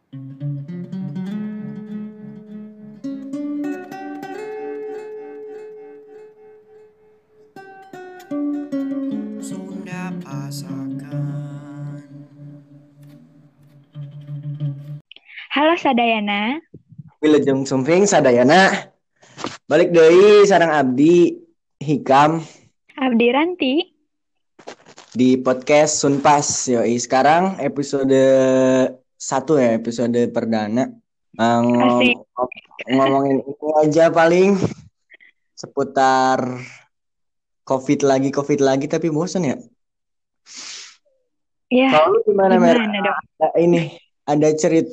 Sunda pasakan. Halo Sadayana, Wilujeng Sumping Sadayana. Balik deui sareng abdi Hikam Abdi Ranti. di podcast Sunpas. Yoi, sekarang episode 1 ya, episode perdana. Asik. Ngomongin ini aja paling seputar COVID lagi tapi bosan ya. Ya, Kalau lu gimana Mer? gimana dong? Ini ada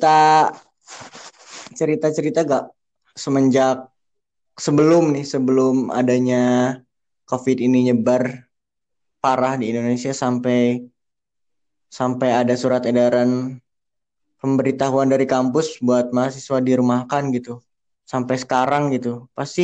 cerita gak semenjak sebelum adanya COVID ini nyebar parah di Indonesia sampai ada surat edaran pemberitahuan dari kampus buat mahasiswa dirumahkan gitu. Sampai sekarang gitu. Pasti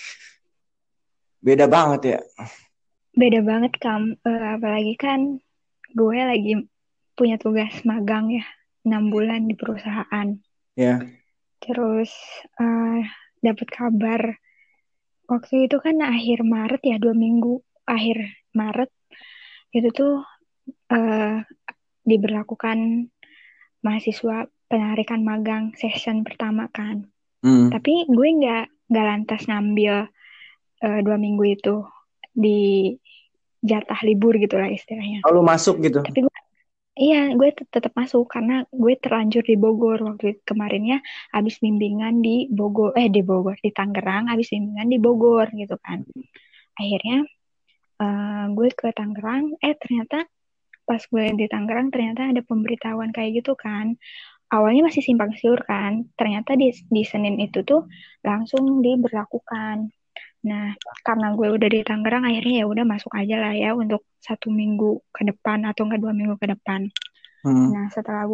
beda banget ya. Beda banget apalagi kan gue lagi punya tugas magang ya, 6 bulan di perusahaan. Ya. Terus eh, dapat kabar waktu itu kan akhir Maret ya, 2 minggu akhir Maret itu tuh eh, diberlakukan mahasiswa penarikan magang session pertama kan. Hmm. Tapi gue nggak lantas ngambil 2 minggu itu di jatah libur gitu lah istilahnya. Kalau masuk gitu. Tapi iya gue tetap masuk karena gue terlanjur di Bogor waktu kemarinnya habis bimbingan di Bogor di Tangerang habis bimbingan di Bogor gitu kan. Akhirnya gue ke Tangerang ternyata pas gue di Tangerang ternyata ada pemberitahuan kayak gitu kan. Awalnya masih simpang siur kan. Ternyata di Senin itu tuh langsung diberlakukan. Nah, karena gue udah di Tangerang, akhirnya ya udah masuk aja lah ya untuk 1 minggu ke depan atau enggak 2 minggu ke depan. Hmm. Nah, setelah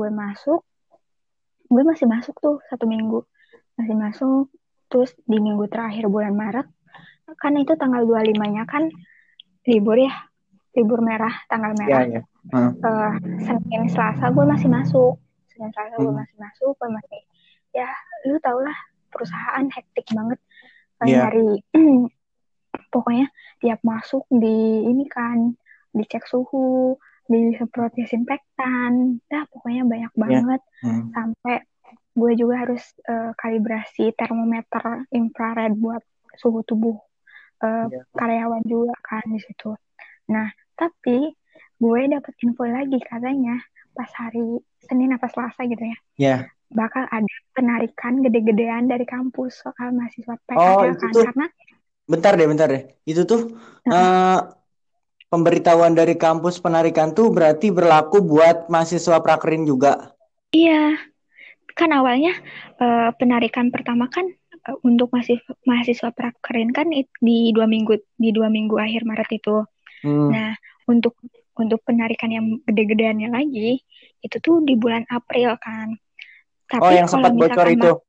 gue masih masuk tuh 1 minggu, masih masuk. Terus di minggu terakhir bulan Maret, kan itu tanggal 25-nya kan libur ya, libur merah, tanggal Ya, merah. ya. Hmm. Senin Selasa gue masih masuk, Senin Selasa gue Hmm. masih masuk, gue masih ya, lu tau lah perusahaan hektik banget Ya. nyari pokoknya tiap masuk di ini kan dicek suhu, disemprot disinfektan, dah pokoknya banyak Ya. banget Hmm. sampai gue juga harus kalibrasi termometer infrared buat suhu tubuh Ya. karyawan juga kan di situ. Nah, tapi gue dapet info lagi katanya pas hari Senin apa Selasa gitu ya, Ya. bakal ada penarikan gede-gedean dari kampus soal mahasiswa Oh, PKL itu kan tuh karena bentar deh. Itu tuh uh, eh, pemberitahuan dari kampus penarikan tuh berarti berlaku buat mahasiswa prakerin juga. iya. Kan awalnya penarikan pertama kan untuk mahasiswa prakerin kan di dua minggu akhir Maret itu. Hmm. Nah, untuk untuk penarikan yang gede-gedeannya lagi itu tuh di bulan April kan. Oh, Tapi yang kalau sempat bocor misalkan itu.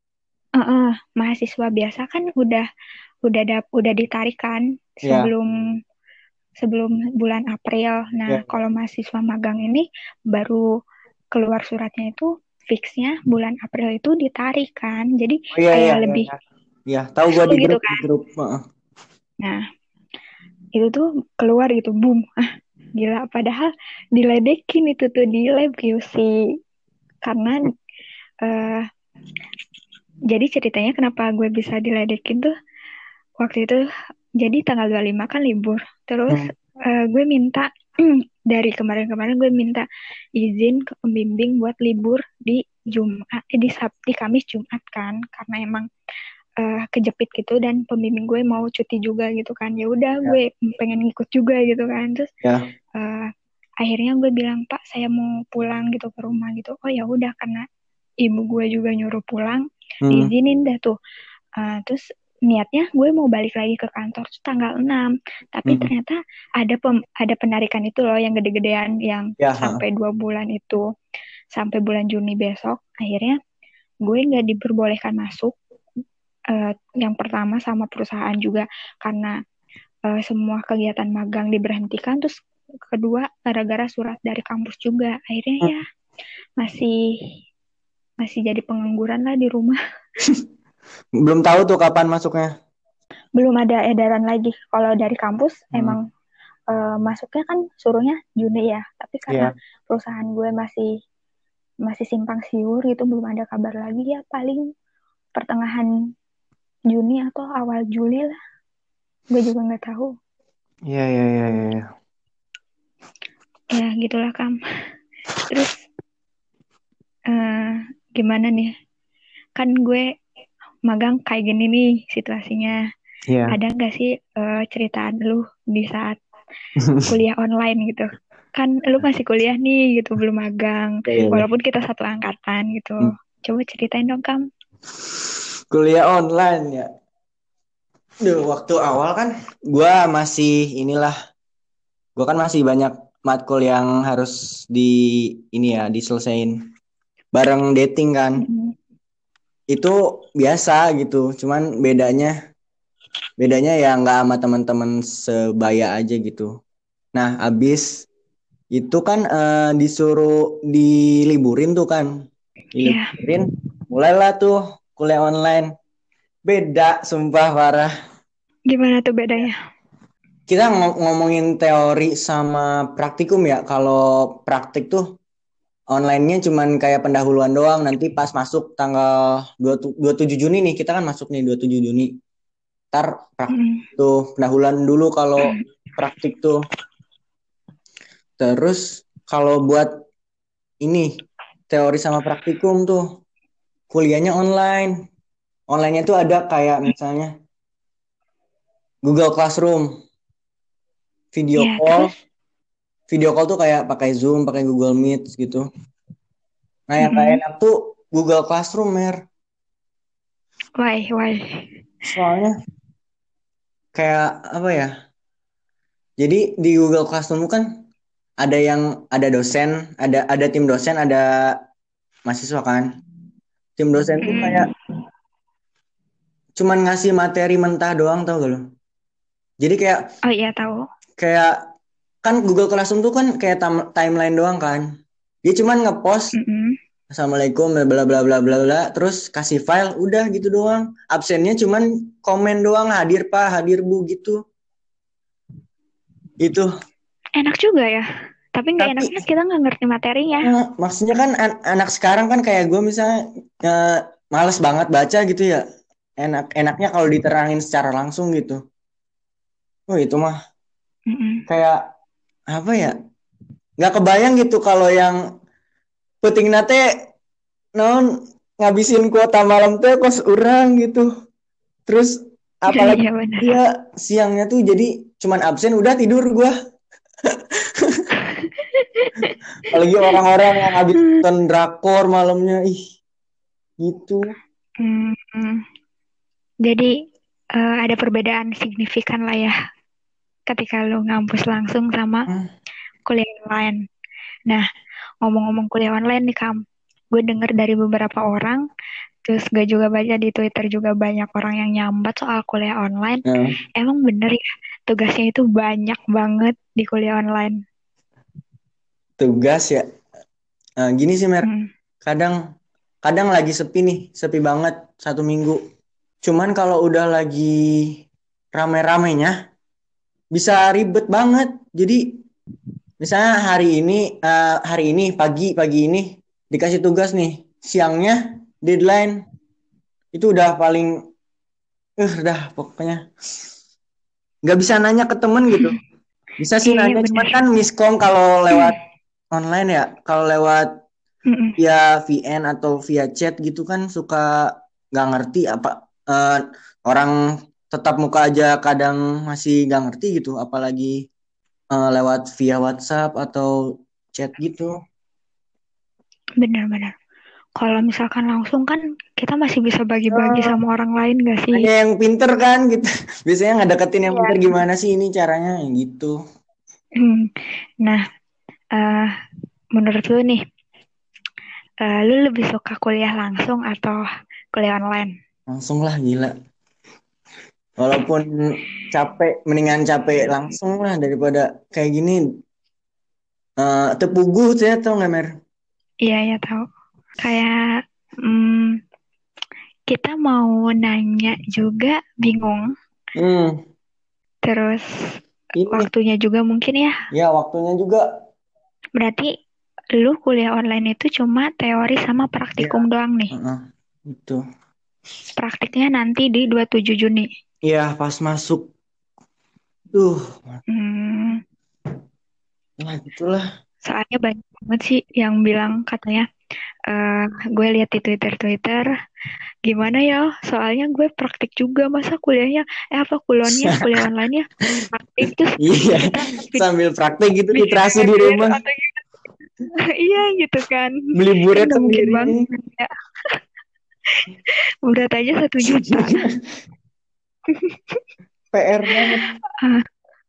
mahasiswa biasa kan udah ditarik kan Ya. sebelum sebelum bulan April. Nah, Ya. kalau mahasiswa magang ini baru keluar suratnya itu fixnya bulan April itu ditarik kan. Jadi Oh, iya, iya, kayak iya, lebih iya. Ya, tahu gua full di gitu grup di kan. grup. Heeh. Nah, itu tuh keluar gitu, boom. Ah, gila. Padahal diledekin itu tuh di lab QC. Karena eh, jadi ceritanya kenapa gue bisa diledekin tuh waktu itu. Jadi tanggal 25 kan libur. Terus Hmm. gue minta dari kemarin-kemarin gue minta izin ke pembimbing buat libur di Jumat, di Kamis Jumat kan, karena emang kejepit gitu dan pembimbing gue mau cuti juga gitu kan. Ya udah Ya. gue pengen ngikut juga gitu kan. Terus Ya. eh, akhirnya gue bilang, Pak saya mau pulang gitu ke rumah gitu. Oh ya udah, karena ibu gue juga nyuruh pulang, Hmm. diizinin dah tuh. Terus niatnya gue mau balik lagi ke kantor tuh tanggal 6. Tapi Hmm. ternyata ada penarikan itu loh yang gede-gedean yang Ya, ha. sampai 2 bulan itu, sampai bulan Juni besok. Akhirnya gue nggak diperbolehkan masuk, yang pertama sama perusahaan juga karena semua kegiatan magang diberhentikan. Terus kedua gara-gara surat dari kampus juga. Akhirnya Hmm. ya masih masih jadi pengangguran lah di rumah. Belum tahu tuh kapan masuknya. Belum ada edaran lagi. Kalau dari kampus Hmm. emang masuknya kan suruhnya Juni ya. Tapi karena Iya. perusahaan gue masih masih simpang siur gitu, belum ada kabar lagi ya. Paling pertengahan Juni atau awal Juli lah. Gue juga nggak tahu. Iya, iya, iya, iya, iya. Ya gitulah Kam. Terus eh, gimana nih? Kan gue magang kayak gini nih situasinya. Iya. Ada nggak sih ceritaan lu di saat kuliah online gitu? Kan lu masih kuliah nih gitu, belum magang. Iya, iya, iya. Walaupun kita satu angkatan gitu. Hmm. Coba ceritain dong, Kam. Kuliah online ya. Duh, waktu awal kan gua masih inilah, gua kan masih banyak matkul yang harus di ini ya, diselesain bareng dating kan. Mm-mm. Itu biasa gitu, cuman bedanya ya nggak sama teman-teman sebaya aja gitu. Nah, abis itu kan disuruh diliburin tuh kan. Iya, Diliburin, mulailah tuh kuliah online. Beda, sumpah parah. gimana tuh bedanya? Kita ngomongin teori sama praktikum ya. Kalau praktik tuh online-nya cuman kayak pendahuluan doang. Nanti pas masuk tanggal 27 Juni nih, kita kan masuk nih 27 Juni. Ntar praktik Mm-mm. tuh pendahuluan dulu kalau praktik tuh. Terus kalau buat ini teori sama praktikum tuh kuliahnya online. Online-nya tuh ada kayak misalnya Google Classroom, video Ya, call. terus? Video call tuh kayak pakai Zoom, pakai Google Meet gitu. Nah, yang gak Mm-mm. enak tuh Google Classroom, Mer. Why, why? Soalnya kayak apa ya? Jadi di Google Classroom kan ada dosen, ada tim dosen, ada mahasiswa kan. Tim dosen tuh kayak Mm-mm. cuman ngasih materi mentah doang tau gak lo? Jadi kayak Oh iya tahu. kayak kan Google Classroom tuh kan kayak timeline doang kan. Dia cuman ngepost Mm-mm. Assalamualaikum bla bla bla bla bla bla terus kasih file udah gitu doang. Absennya cuman komen doang hadir Pak, hadir Bu gitu. Itu. Enak juga ya. Tapi nggak Tapi enaknya kita nggak ngerti materinya. maksudnya kan anak sekarang kan kayak gue misalnya eh, males banget baca gitu ya. Enaknya kalau diterangin secara langsung gitu. Oh itu mah Mm-mm. kayak apa ya? Nggak kebayang gitu kalau yang penting nate non ngabisin kuota malam teh kos urang gitu. Terus apalagi Iya benar. dia siangnya tuh jadi cuman absen udah tidur gua. Apalagi orang-orang yang habis nonton drakor malamnya ih gitu. Mm-mm. Jadi ada perbedaan signifikan lah ya ketika lu ngampus langsung sama Hmm. kuliah online. Nah, ngomong-ngomong kuliah online nih Kam, gue denger dari beberapa orang, terus gue juga baca di Twitter juga banyak orang yang nyambat soal kuliah online. Nah, Emang bener ya, tugasnya itu banyak banget di kuliah online. tugas ya. Nah, gini sih Mer, Hmm. kadang kadang lagi sepi nih, sepi banget 1 minggu. Cuman kalau udah lagi rame-ramenya bisa ribet banget. Jadi misalnya hari ini pagi ini dikasih tugas nih, siangnya deadline itu udah paling udah pokoknya nggak bisa nanya ke temen gitu. Bisa sih Iya, iya nanya bener. cuman kan miskom kalau lewat online ya. Kalau lewat Mm-mm. via VN atau via chat gitu kan suka nggak ngerti apa eh, orang tetap muka aja kadang masih nggak ngerti gitu apalagi lewat via WhatsApp atau chat gitu. Bener-bener. Kalau misalkan langsung kan kita masih bisa bagi-bagi Eh, sama orang lain gak sih? Hanya yang pinter kan gitu. Biasanya ngedeketin yang pinter Iya. gimana sih ini caranya gitu. Hmm. Nah, eh, menurut lu nih, lu lebih suka kuliah langsung atau kuliah online? Langsung lah gila. Walaupun capek, mendingan capek langsung lah daripada kayak gini. Tepugu saya tau nggak Mer? Iya, ya tahu. Kayak kita mau nanya juga bingung. Hmm, Terus ini waktunya juga mungkin ya. ya waktunya juga. Berarti lu kuliah online itu cuma teori sama Ya, praktikum doang nih. itu. Praktiknya nanti di 27 Juni. Iya, pas masuk. Duh, Hmm, ya gitulah. soalnya banyak banget sih yang bilang katanya, eh gue lihat di Twitter, gimana ya? Soalnya gue praktik juga, masa kuliahnya, apa kuliah online ya praktik terus Iya, kita sambil praktek gitu literasi di belajar rumah. atau gitu. Iya gitu kan. Beli Kan buret nggak mungkin sendiri. banget ya. Berat aja 1 juta. PR banget. Ah,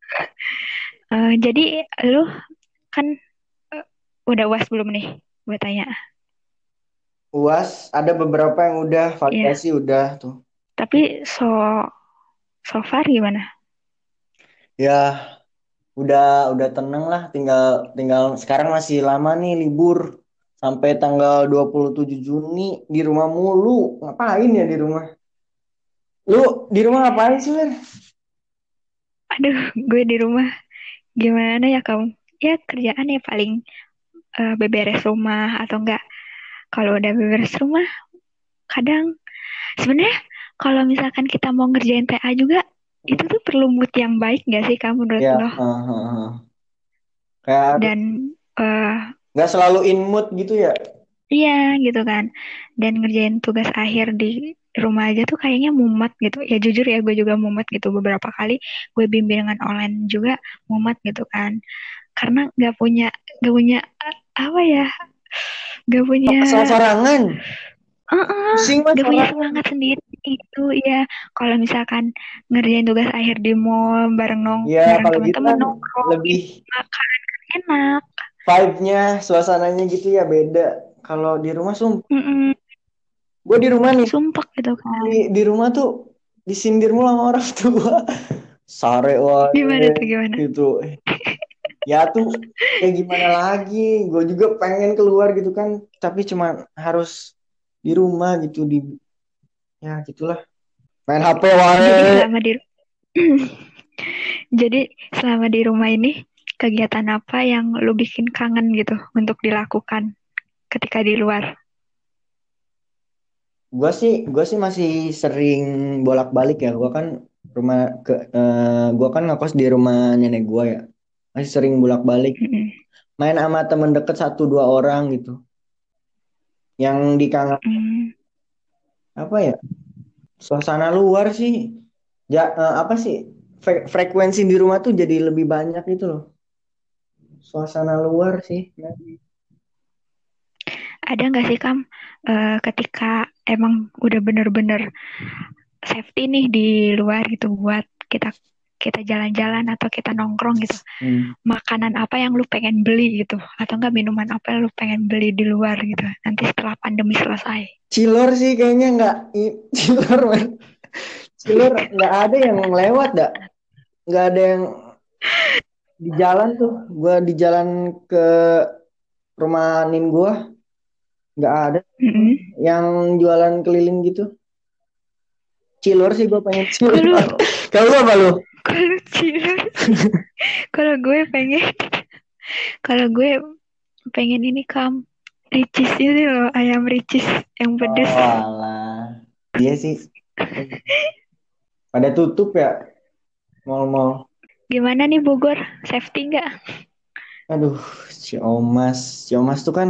jadi lu kan eh, udah UAS belum nih? Gue tanya. UAS ada beberapa yang udah Iya. validasi udah tuh. Tapi so far gimana? Ya, udah tenang lah, tinggal tinggal sekarang masih lama nih libur sampai tanggal 27 Juni di rumah mulu. Ngapain ya di rumah? Lu di rumah ngapain sih, Ler? Aduh, gue di rumah gimana ya kamu? Ya kerjaan ya paling beberes rumah atau enggak. Kalau udah beberes rumah, kadang sebenarnya kalau misalkan kita mau ngerjain TA juga, itu tuh perlu mood yang baik nggak sih kamu menurut Ya, lo? kayak Dan eh, nggak selalu in mood gitu ya. iya gitu kan. Dan ngerjain tugas akhir di rumah aja tuh kayaknya mumet gitu. Ya jujur ya gue juga mumet gitu. Beberapa kali gue bimbingan online juga mumet gitu kan. Karena nggak punya apa ya? Nggak punya Masalah sorangan, pusing mas gak punya sorangan. semangat sendiri itu ya. Kalau misalkan ngerjain tugas akhir di mall Ya bareng kalau gitu teman-teman kan nongkrong lebih gitu, makan enak. vibe-nya, suasananya gitu ya beda. Kalau di rumah Mm-mm, gue di rumah nih, sumpek gitu kan. di rumah tuh disindir mulu sama orang tua. Sare Gimana wae tuh gimana? gitu. Ya tuh ya gimana lagi? Gue juga pengen keluar gitu kan, tapi cuma harus di rumah gitu ya gitulah. Main HP Jadi wae. selama di jadi selama di rumah ini kegiatan apa yang lu bikin kangen gitu untuk dilakukan ketika di luar? Gue sih masih sering bolak-balik ya. Gue kan ngekos di rumah nenek gue ya. Masih sering bolak-balik. Mm-mm, Main sama temen deket satu dua orang gitu. Yang dikangen mm. apa ya? Suasana luar sih. Apa sih? Frekuensi di rumah tuh jadi lebih banyak gitu loh. Suasana luar sih. Ada nggak sih Kam, ketika emang udah bener-bener safety nih di luar gitu buat kita kita jalan-jalan atau kita nongkrong gitu, Hmm. makanan apa yang lu pengen beli gitu atau enggak minuman apa yang lu pengen beli di luar gitu nanti setelah pandemi selesai. Cilor sih kayaknya nggak cilor man. Cilor nggak ada yang lewat dah. Nggak ada yang di jalan tuh. Gua di jalan ke rumah nin gua nggak ada Mm-mm. yang jualan keliling gitu. Cilor sih gue pengen Kalau cilor. Kalau lu apa lu? kalau Cina sih, kalau gue pengen kalau gue pengen ini Kam, ricis ini loh, ayam ricis yang pedes. Oh alah. Iya sih. Pada tutup ya mal-mal. Gimana nih Bogor, safety nggak? Aduh, si Omas. Si Omas tuh kan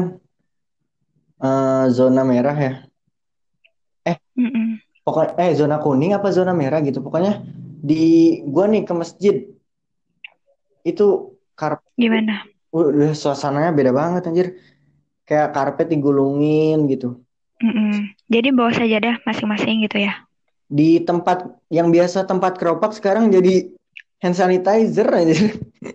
zona merah ya. Eh, Mm-mm. pokoknya zona kuning apa zona merah gitu. Pokoknya di gua nih ke masjid itu karpet Gimana? udah suasananya beda banget anjir. Kayak karpet digulungin gitu. Mm-mm. Jadi bawa sajadah masing-masing gitu ya. Di tempat yang biasa tempat keropak sekarang jadi hand sanitizer anjir.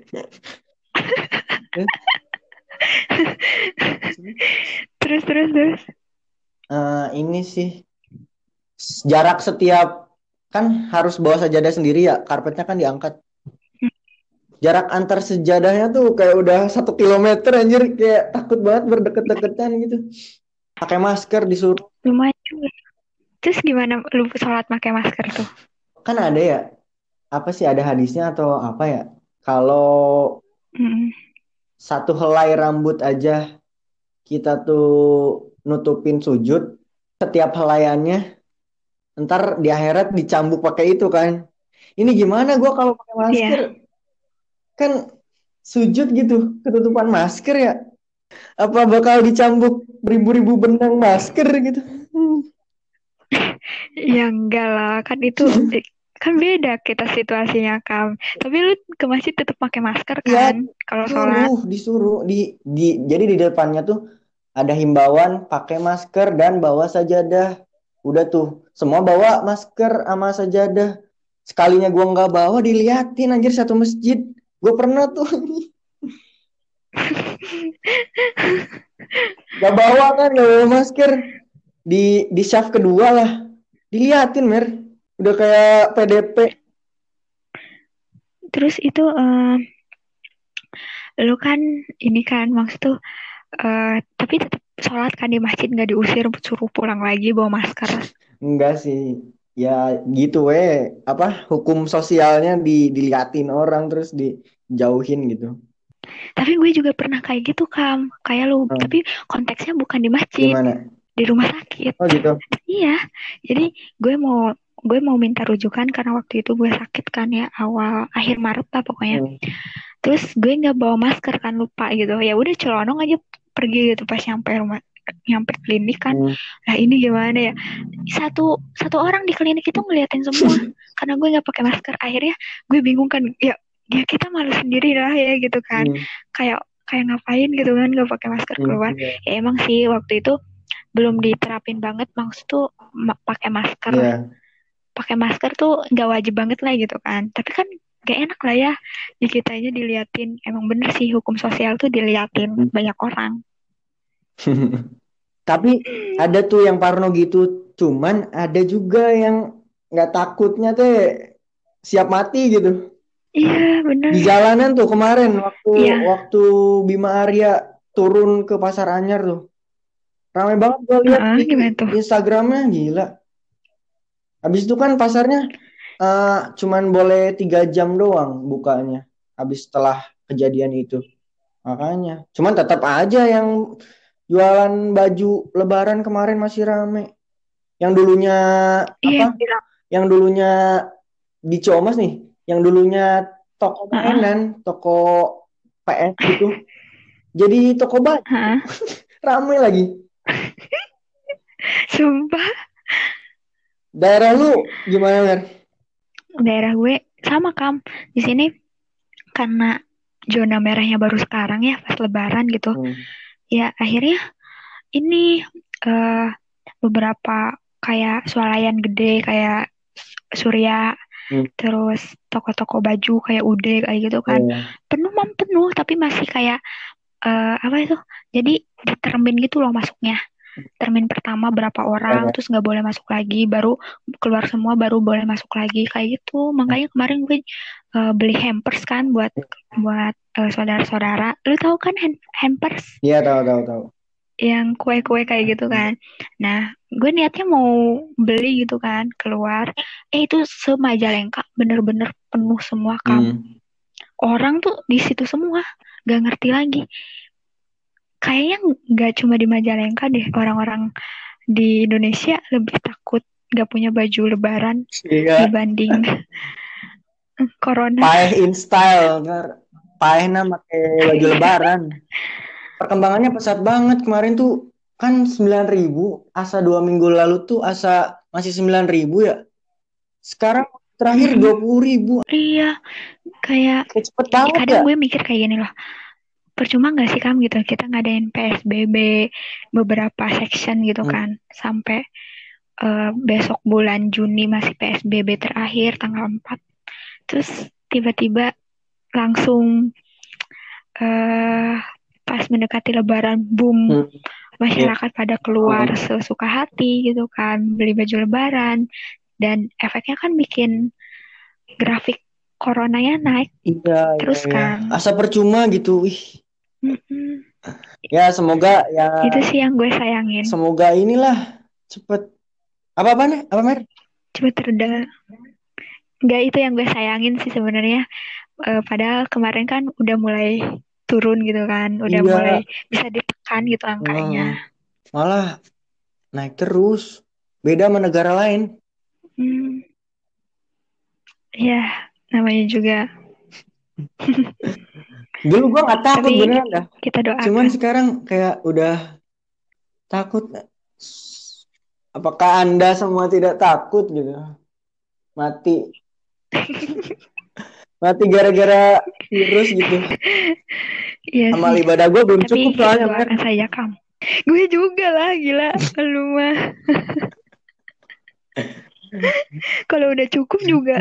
Terus. Ini sih jarak setiap kan harus bawa sajadah sendiri ya, karpetnya kan diangkat. Jarak antar sejadahnya tuh kayak udah 1 kilometer anjir, kayak takut banget berdeket-deketan gitu. Pakai masker disuruh. Lumayan juga. Terus gimana lu sholat pakai masker tuh? Kan ada ya, apa sih ada hadisnya atau apa ya? Kalau Mm-mm. satu helai rambut aja kita tuh nutupin sujud, setiap helaiannya ntar di akhirat dicambuk pakai itu kan. Ini gimana gua kalau pakai masker Iya, kan sujud gitu, ketutupan masker ya. Apa bakal dicambuk beribu-ribu benang masker gitu? ya enggak lah, kan itu kan beda kita situasinya Kam. Tapi lu ke masjid tetap pakai masker Iya, kan kalau sholat? disuruh di jadi di depannya tuh ada himbauan pakai masker dan bawa sajadah. Udah tuh, semua bawa masker sama sajadah. Sekalinya gua nggak bawa diliatin anjir satu masjid. Gue pernah tuh nggak bawa kan, nggak bawa masker di syaf kedua lah. Diliatin mer, udah kayak PDP. Terus itu lu kan ini kan maksud tuh tapi tetap sholat kan di masjid nggak diusir suruh pulang lagi bawa masker. Enggak sih, ya gitu apa hukum sosialnya diliatin orang terus dijauhin gitu. Tapi gue juga pernah kayak gitu Kam, kayak lu, Hmm, tapi konteksnya bukan di masjid, gimana? di rumah sakit. Oh gitu. Iya, jadi gue mau minta rujukan karena waktu itu gue sakit kan ya awal akhir Maret lah pokoknya. Hmm, Terus gue nggak bawa masker kan lupa gitu. Ya udah celonong aja pergi gitu pas nyampe klinik kan. hmm. Lah ini gimana ya? Satu satu orang di klinik itu ngeliatin semua karena gue nggak pakai masker. Akhirnya gue bingung kan. Ya kita malu sendiri lah ya gitu kan. Hmm, Kayak kayak ngapain gitu kan nggak pakai masker keluar. iya, Ya emang sih waktu itu belum diterapin banget maksud tuh pakai masker. iya. Pakai masker tuh nggak wajib banget lah gitu kan. Tapi kan gak enak lah ya di kitanya diliatin. Emang bener sih hukum sosial tuh diliatin Hmm. banyak orang. Tapi ada tuh yang parno gitu, cuman ada juga yang nggak takutnya teh siap mati gitu. Iya Di bener. jalanan tuh kemarin waktu Iya. waktu Bima Arya turun ke Pasar Anyar tuh. Ramai banget gue lihat Heeh, di gimana tuh? Instagramnya gila. Habis itu kan pasarnya cuman boleh 3 jam doang bukanya. Habis setelah kejadian itu. Makanya. Cuman tetap aja yang jualan baju Lebaran kemarin masih rame. Yang dulunya Iya apa? yang bilang. Yang dulunya di Comas nih. Yang dulunya toko Heeh, mainan, toko PS gitu. Jadi toko baju. heeh. Rame lagi. Sumpah Daerah lu gimana, Mer? daerah gue sama Kam. Di sini karena zona merahnya baru sekarang ya pas Lebaran gitu. Hmm. Ya akhirnya ini eh, beberapa kayak swalayan gede kayak Surya, Hmm. terus toko-toko baju kayak Ude kayak gitu kan Iya. penuh penuh tapi masih kayak apa itu, jadi ditermin gitu loh masuknya, termin pertama berapa orang Iya. terus nggak boleh masuk lagi, baru keluar semua baru boleh masuk lagi kayak gitu. Makanya kemarin gue beli hampers kan buat buat saudara-saudara. Lu tahu kan hampers Iya, tahu tahu tahu. yang kue-kue kayak gitu kan. Nah, gue niatnya mau beli gitu kan, keluar. Itu se-Majalengka bener-bener penuh semua Kam. Hmm. Orang tuh di situ semua, gak ngerti lagi. Kayaknya nggak cuma di Majalengka deh, orang-orang di Indonesia lebih takut gak punya baju lebaran Iya. dibanding corona. Paeh in style, ntar. Paehna pakai baju lebaran. Perkembangannya pesat banget kemarin tuh kan 9.000, asa 2 minggu lalu tuh asa masih 9.000 ya. Sekarang terakhir Mm-mm. 20.000. Iya, kayak Cepet banget kadang ya. gue mikir kayak gini loh. Percuma nggak sih Kam gitu kita ngadain PSBB beberapa section gitu Hmm. kan sampai besok bulan Juni masih PSBB terakhir tanggal 4. Terus tiba-tiba langsung eh pas mendekati Lebaran boom, Hmm. Iya. masyarakat pada keluar Hmm. sesuka hati gitu kan beli baju Lebaran, dan efeknya kan bikin grafik coronanya naik Iya, iya, terus iya. kan. Asa percuma gitu. Ih. Mm-mm. Ya semoga ya Itu sih yang gue sayangin. semoga inilah cepet Apa nih? Apa Mer? Cepet reda. Nggak, itu yang gue sayangin sih sebenarnya. Padahal kemarin kan udah mulai turun gitu kan, udah mulai Iya. bisa ditekan gitu angkanya. Heeh. Malah naik terus. Beda sama negara lain. Hmm, ya namanya juga. Dulu gua nggak takut Tapi beneran dah. kita Cuman doakan. sekarang kayak udah takut. Apakah Anda semua tidak takut gitu? Mati. Mati gara-gara virus gitu. Iya Amal sih. ibadah gue belum Tapi cukup kita soalnya, Mer. doakan saja kamu. Gue juga lah, gila. Lu mah. Kalau udah cukup juga.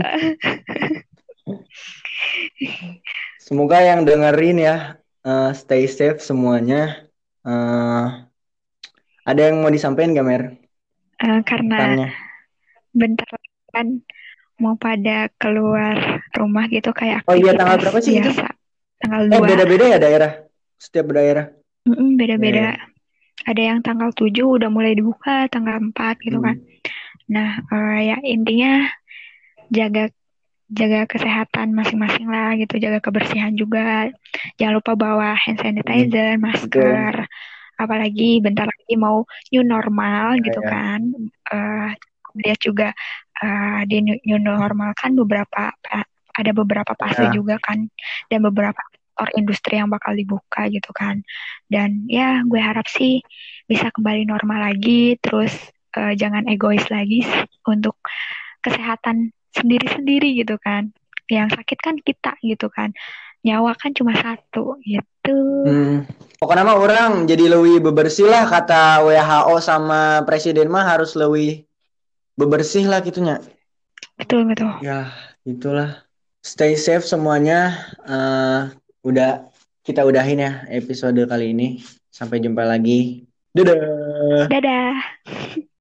Semoga yang dengerin ya, stay safe semuanya. Eh, ada yang mau disampaikan gak, Mer? Karena Pesannya. bentar lagi kan mau pada keluar rumah gitu kayak Oh iya, tanggal aktivitas berapa sih itu? biasa. Tanggal 2. Beda-beda ya daerah. Setiap daerah. Ya, Beda-beda. ya. Ada yang tanggal 7 udah mulai dibuka, tanggal 4 gitu kan. Hmm. Nah, ya intinya jaga jaga kesehatan masing-masing lah gitu, jaga kebersihan juga. Jangan lupa bawa hand Hmm. sanitizer, Betul. masker, apalagi bentar lagi mau new normal Ya, gitu ya. kan. Eh Lihat juga di new normal kan ada beberapa fase Ya. juga kan, dan beberapa sektor industri yang bakal dibuka gitu kan. Dan ya gue harap sih bisa kembali normal lagi, terus jangan egois lagi untuk kesehatan sendiri-sendiri gitu kan. Yang sakit kan kita gitu kan. Nyawa kan cuma satu gitu. Pokoknya mah orang jadi lebih bebersih lah kata WHO sama presiden mah harus lebih bebersih lah gitunya. Betul, betul. Ya, itulah. Stay safe semuanya. Eh, udah kita udahin ya episode kali ini. Sampai jumpa lagi. Dadah. Dadah.